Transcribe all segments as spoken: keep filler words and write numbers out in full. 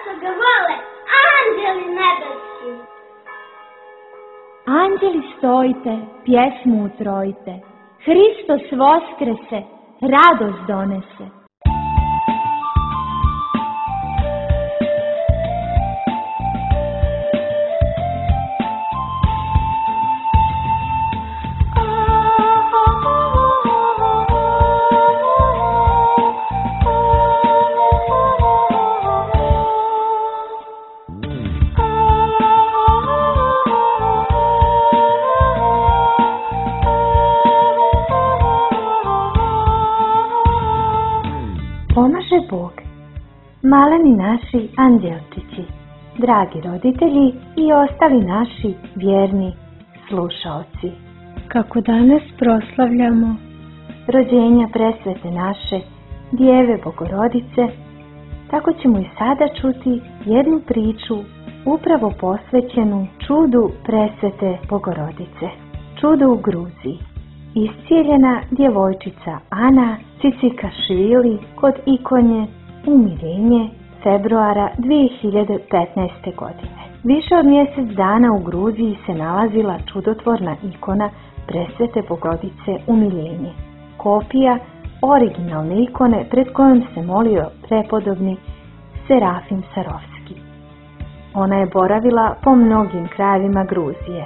što ga vole anđeli nebeski. Anđeli stojite, pjesmu utrojite, Hristos voskrese, radost donese. Pomaže Bog. Maleni naši anđelčići, dragi roditelji i ostali naši vjerni slušaoci. Kako danas proslavljamo rođenja presvete naše, Djeve Bogorodice, tako ćemo i sada čuti jednu priču upravo posvećenu čudu presvete Bogorodice. Čudo u Gruziji. Iscijeljena djevojčica Ana Cicikašvili kod ikonje umirenje februara dvije hiljade petnaeste. godine. Više od mjesec dana u Gruziji se nalazila čudotvorna ikona presvete Bogorodice umirenje. Kopija originalne ikone pred kojom se molio prepodobni Serafim Sarovski. Ona je boravila po mnogim krajevima Gruzije.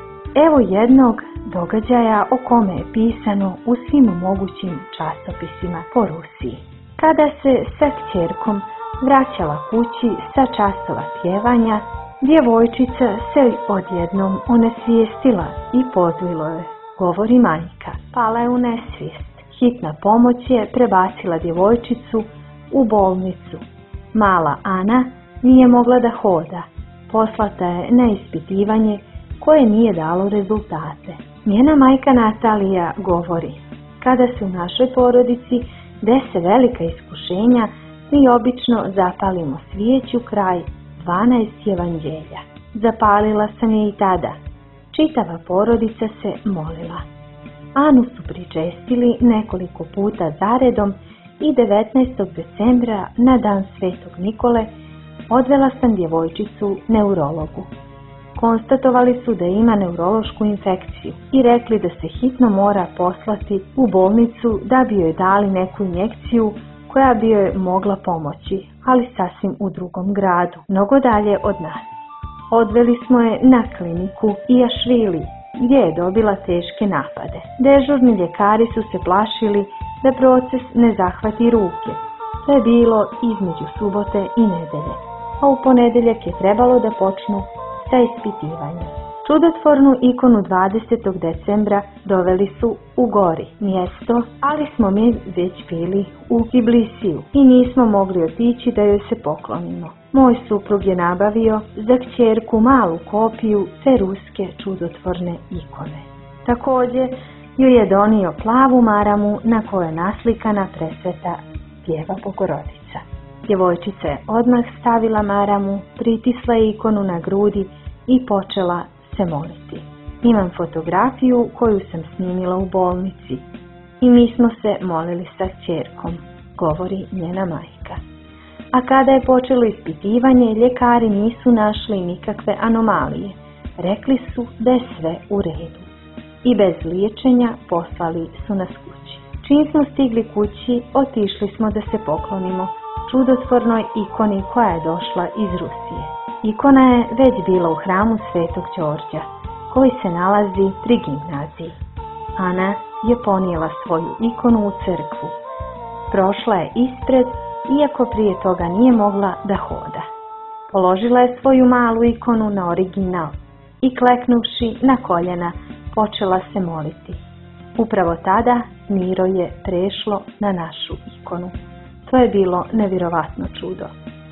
Evo jednog događaja o kome je pisano u svim mogućim časopisima po Rusiji. Kada se sa kćerkom vraćala kući sa časova pjevanja, djevojčica se odjednom onesvijestila i pozlilo je, govori majka. Pala je u nesvijest. Hitna pomoć je prebacila djevojčicu u bolnicu. Mala Ana nije mogla da hoda. Poslata je na ispitivanje koje nije dalo rezultate. Njena majka Natalija govori: kada se u našoj porodici dese velika iskušenja, mi obično zapalimo svijeću kraj dvanaest evanđelja. Zapalila sam je i tada. Čitava porodica se molila. Anu su pričestili nekoliko puta zaredom i devetnaestog decembra na dan Svetog Nikole odvela sam djevojčicu neurologu. Konstatovali su da ima neurološku infekciju i rekli da se hitno mora poslati u bolnicu da bi joj dali neku injekciju koja bi joj mogla pomoći, ali sasvim u drugom gradu, mnogo dalje od nas. Odveli smo je na kliniku Iašvili, gdje je dobila teške napade. Dežurni ljekari su se plašili da proces ne zahvati ruke. To je bilo između subote i nedelje, a u ponedjeljak je trebalo da počnu sa ispitivanjem. Čudotvornu ikonu dvadesetog decembra doveli su u Gori, mjesto, ali smo mi već bili u Tbilisiju i nismo mogli otići da joj se poklonimo. Moj suprug je nabavio za kćerku malu kopiju te ruske čudotvorne ikone. Također joj je donio plavu maramu na kojoj je naslikana presveta Djeva Bogorodica. Djevojčica je odmah stavila maramu, pritisla ikonu na grudi i počela se moliti. Imam fotografiju koju sam snimila u bolnici i mi smo se molili sa kćerkom, govori njena majka. A kada je počelo ispitivanje, ljekari nisu našli nikakve anomalije. Rekli su da je sve u redu i bez liječenja poslali su nas kući. Čim smo stigli kući, otišli smo da se poklonimo čudotvornoj ikoni koja je došla iz Rusije. Ikona je već bila u hramu Svetog Đorđa, koji se nalazi pri gimnaziji. Ana je ponijela svoju ikonu u crkvu. Prošla je ispred, iako prije toga nije mogla da hoda. Položila je svoju malu ikonu na original i kleknuvši na koljena počela se moliti. Upravo tada miro je prešlo na našu ikonu. To je bilo nevjerovatno čudo.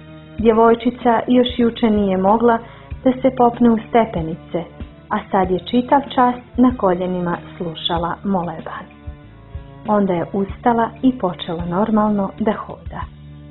Djevojčica još juče nije mogla da se popne u stepenice, a sad je čitav čas na koljenima slušala moleban. Onda je ustala i počela normalno da hoda.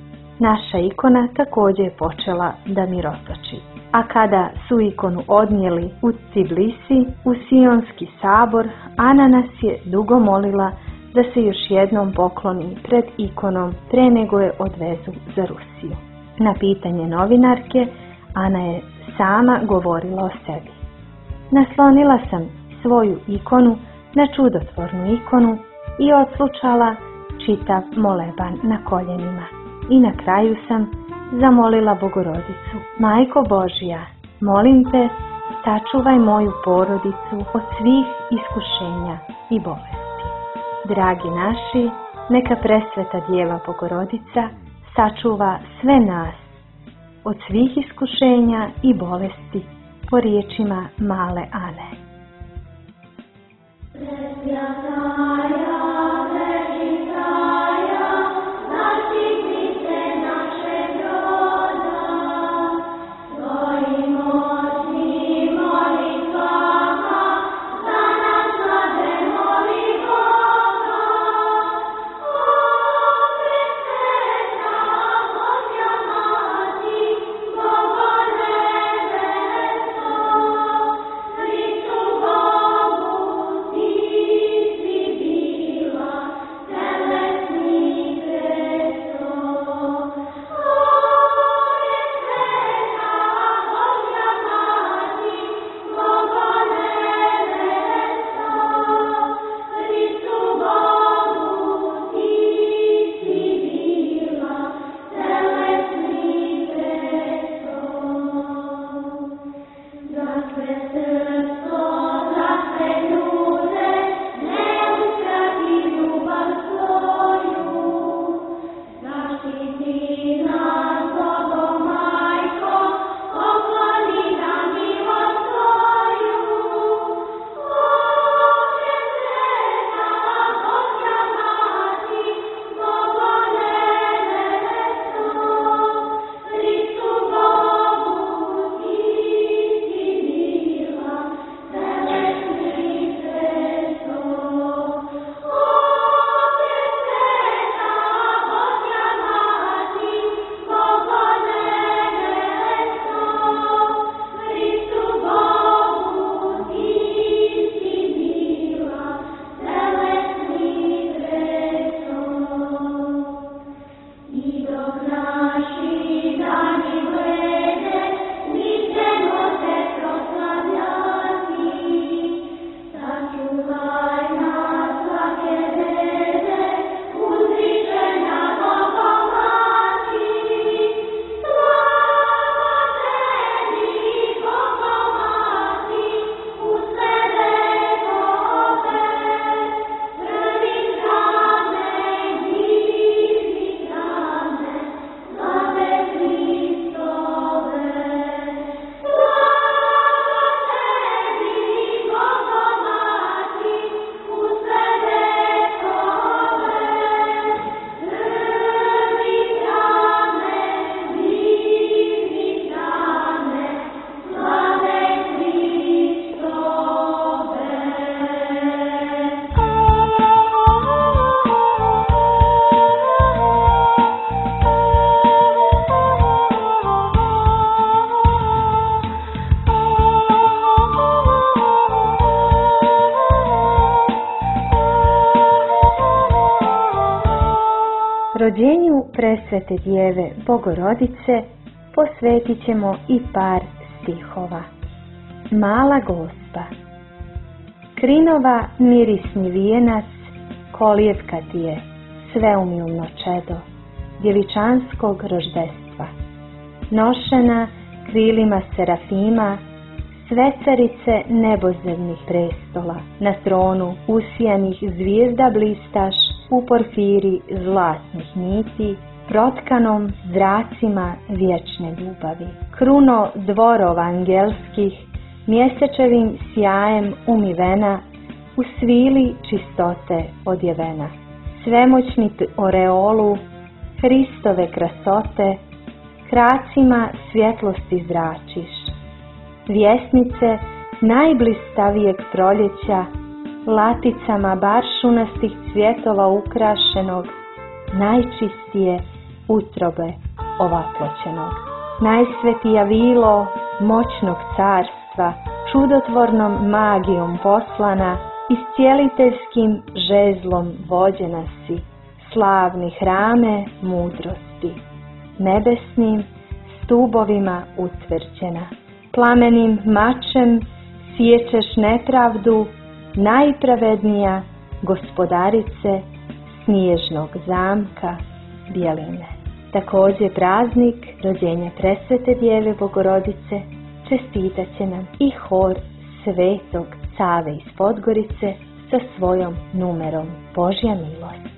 Naša ikona također je počela da mirotoči. A kada su ikonu odnijeli u Tbilisi, u Sionski sabor, Ana nas je dugo molila da se još jednom pokloni pred ikonom pre nego je odvezu za Rusiju. Na pitanje novinarke, Ana je sama govorila o sebi. Naslonila sam svoju ikonu na čudotvornu ikonu i odslučala čitav moleban na koljenima. I na kraju sam zamolila Bogorodicu: Majko Božja, molim te, sačuvaj moju porodicu od svih iskušenja i bolesti. Dragi naši, neka presveta Djeva Bogorodica sačuva sve nas od svih iskušenja i bolesti, po riječima male Ane. Rođenju presvete Djeve Bogorodice posvetit ćemo i par stihova. Mala Gospa. Krinova mirisni vijenac, kolijevka ti je, sveumilno čedo, djevičanskog roždestva. Nošena krilima serafima, svecarice nebozemnih prestola, na tronu usijanih zvijezda blistaš, u porfiri zlatnih niti, protkanom zracima vječne ljubavi. Kruno dvorova angelskih, mjesečevim sjajem umivena, u svili čistote odjevena. Svemoćni oreolu Hristove krasote, kracima svjetlosti zračiš. Vjesnice najblistavijeg proljeća, laticama baršunastih cvjetova ukrašenog, najčistije utrobe ovaploćenog. Najsvetija vilo moćnog carstva, čudotvornom magijom poslana, iscijeliteljskim žezlom vođena si, slavni hrame mudrosti. nebesnim stubovima utvrđena. Plamenim mačem siječeš nepravdu, najpravednija gospodarice snježnog zamka Bjeline. Također praznik rođenja presvete Djeve Bogorodice čestitat će nam i hor Svetog Save iz Podgorice sa svojom numerom Božja milost.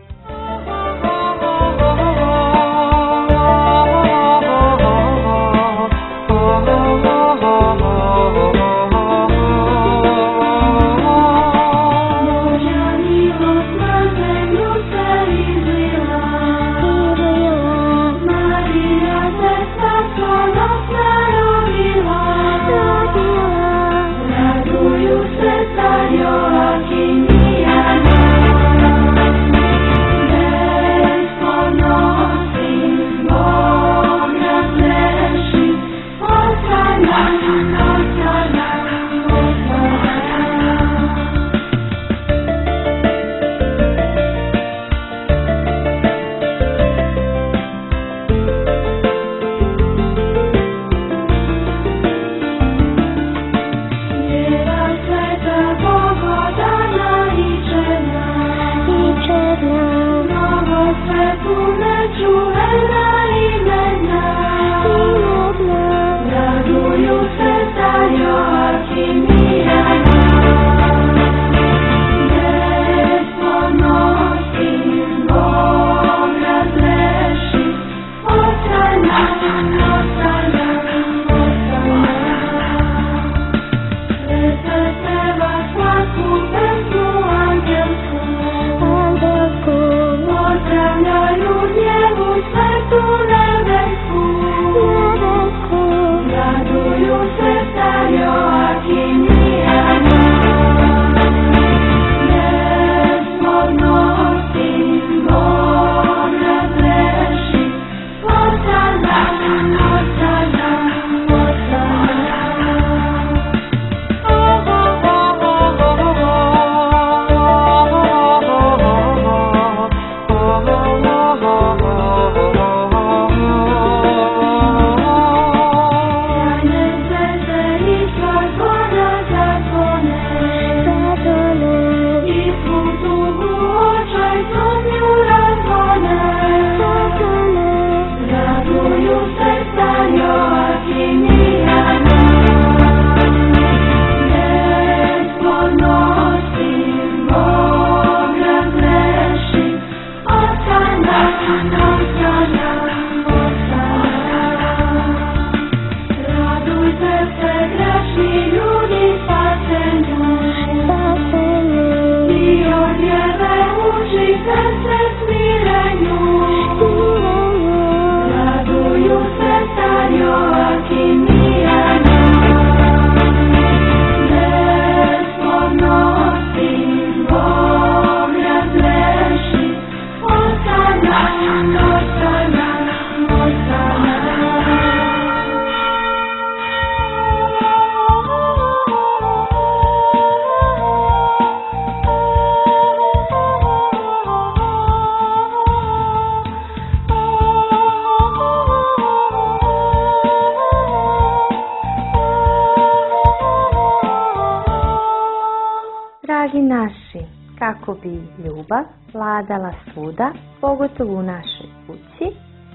Dragi naši, kako bi ljubav vladala svuda, pogotovo u našoj kući,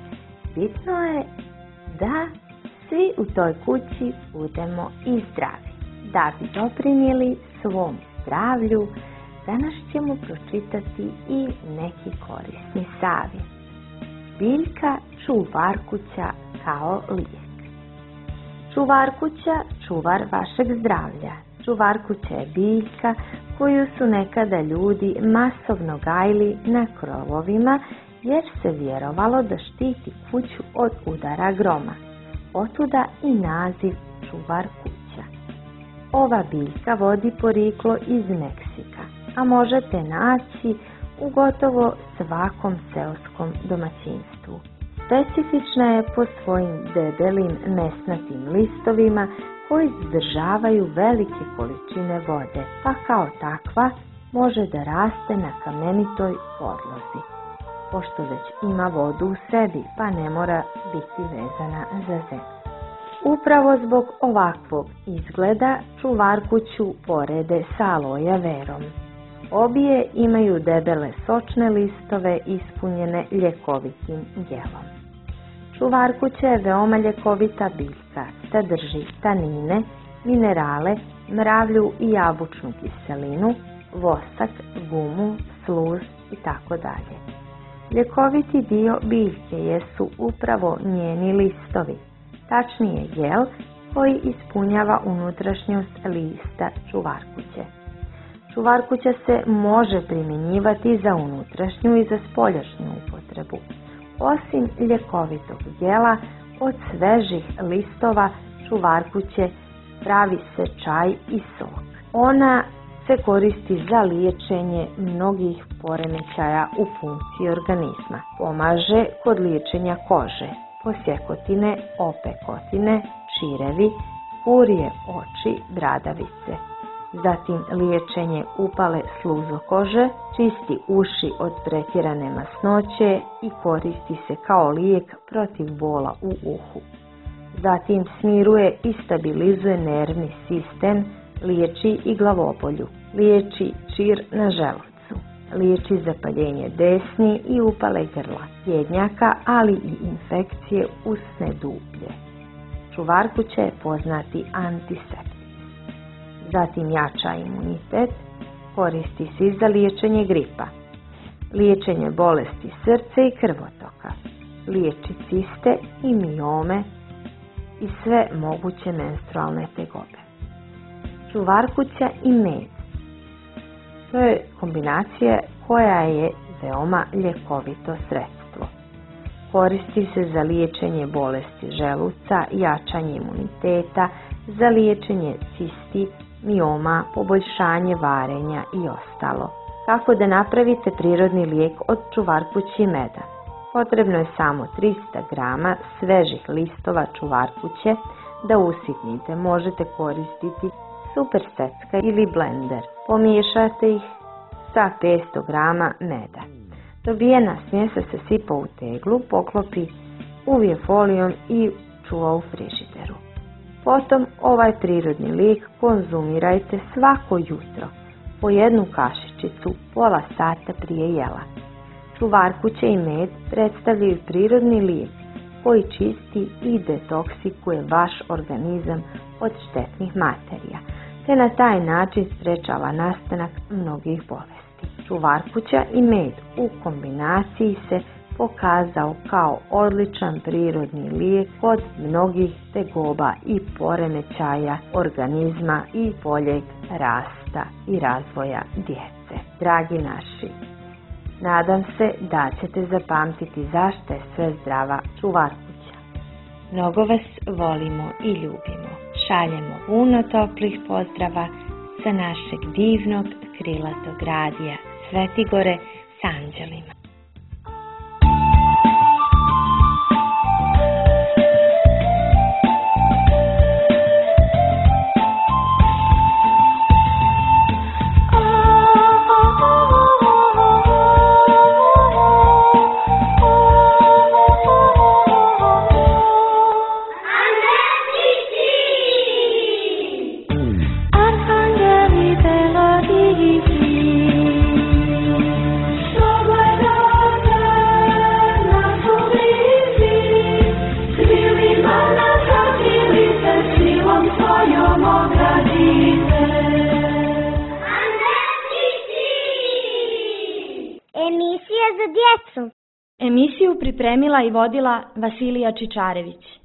bitno je da svi u toj kući budemo i zdravi. Da bi doprinijeli svom zdravlju, danas ćemo pročitati i neki korisni savjet. Biljka čuvarkuća kao lijek. Čuvarkuća, čuvar vašeg zdravlja. Čuvarkuća je biljka koju su nekada ljudi masovno gajili na krovovima jer se vjerovalo da štiti kuću od udara groma. Otuda i naziv čuvar kuća. Ova biljka vodi porijeklo iz Meksika, a možete naći u gotovo svakom seoskom domaćinstvu. Specifična je po svojim debelim mesnatim listovima koji zadržavaju velike količine vode, pa kao takva može da raste na kamenitoj podlozi. pošto već ima vodu u sebi, pa ne mora biti vezana za zemlju. Upravo zbog ovakvog izgleda čuvarkuću porede sa aloe verom. Obje imaju debele sočne listove ispunjene ljekovitim gelom. Čuvarkuća je veoma ljekovita biljka, sadrži tanine, minerale, mravlju i jabučnu kiselinu, vosak, gumu, sluz i tako dalje. Ljekoviti dio biljke jesu upravo njeni listovi, tačnije gel koji ispunjava unutrašnjost lista čuvarkuće. Čuvarkuća se može primjenjivati za unutrašnju i za spoljašnju upotrebu. Osim ljekovitog gela, od svežih listova čuvarkuće pravi se čaj i sok. Ona se koristi za liječenje mnogih poremećaja u funkciji organizma. Pomaže kod liječenja kože, posjekotine, opekotine, čirevi, kurje oči, bradavice. Zatim liječenje upale sluzokože, čisti uši od pretjerane masnoće i koristi se kao lijek protiv bola u uhu. Zatim smiruje i stabilizuje nervni sistem, liječi i glavobolju, liječi čir na želucu, liječi zapaljenje desni i upale grla, jednjaka, ali i infekcije usne dublje. Čuvarkuća je poznati antiseptik. Zatim jača imunitet, koristi se i za liječenje gripa, liječenje bolesti srca i krvotoka, liječi ciste i miome i sve moguće menstrualne tegobe. Čuvarkuća i med. To je kombinacija koja je veoma ljekovito sredstvo. Koristi se za liječenje bolesti želuca, jačanje imuniteta, za liječenje cisti, mioma, poboljšanje varenja i ostalo. Kako da napravite prirodni lijek od čuvarkuće i meda? Potrebno je samo trista grama svežih listova čuvarkuće da usitnite. Možete koristiti super secka ili blender. Pomiješate ih sa petsto grama meda. Dobijena smjesa se sipa u teglu, poklopi uvije folijom i čuva u frižideru. Potom ovaj prirodni lijek konzumirajte svako jutro po jednu kašičicu pola sata prije jela. Čuvarkuće i med predstavljaju prirodni lijek koji čisti i detoksikuje vaš organizam od štetnih materija, te na taj način sprečava nastanak mnogih bolesti. Čuvarkuća i med u kombinaciji se pokazao kao odličan prirodni lijek kod mnogih tegoba i poremećaja organizma i boljeg rasta i razvoja djece. Dragi naši, nadam se da ćete zapamtiti zašto je sve zdrava čuvarkuća. Mnogo vas volimo i ljubimo. Šaljemo puno toplih pozdrava sa našeg divnog krilatog radija Svetigore s anđelima. Emisija za djecu. Emisiju pripremila i vodila Vasilija Čičarević.